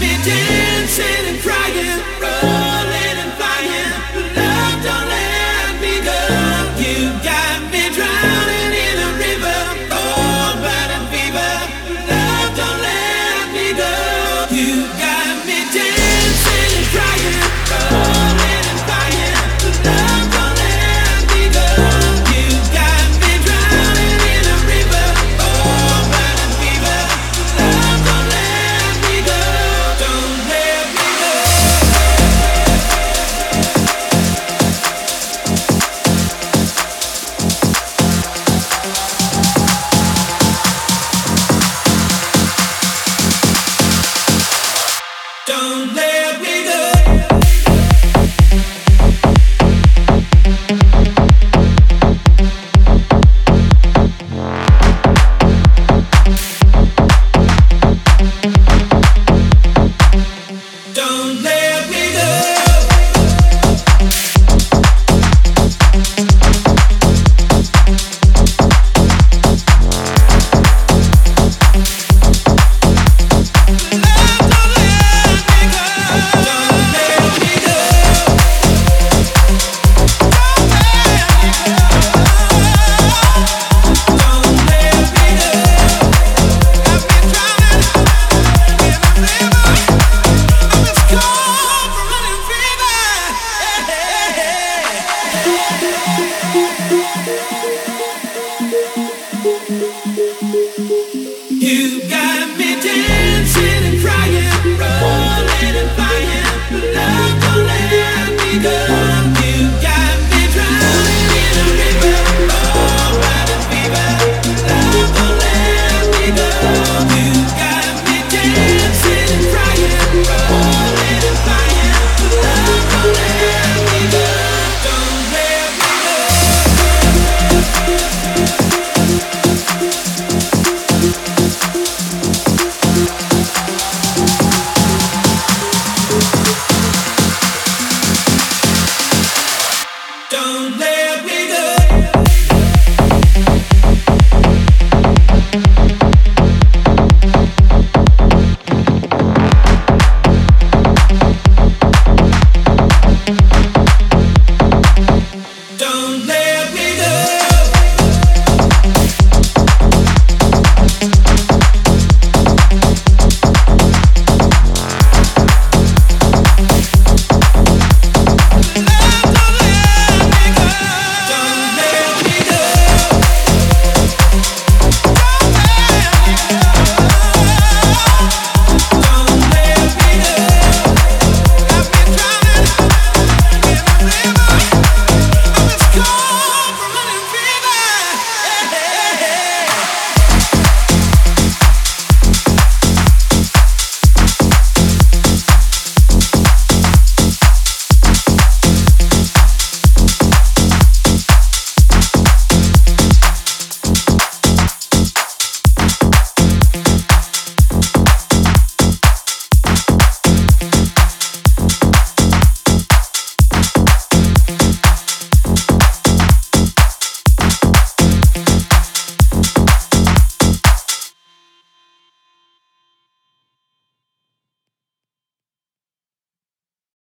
me dancing and crying, rolling and flying. Love, don't let me go. You got me drowning in a river, oh, burning fever. Love, don't let me go. You got me dancing and crying, rolling and flying. Love, don't let me go. You got me drowning in a river, oh, burning fever. Love, don't let me go. Don't let me go. Don't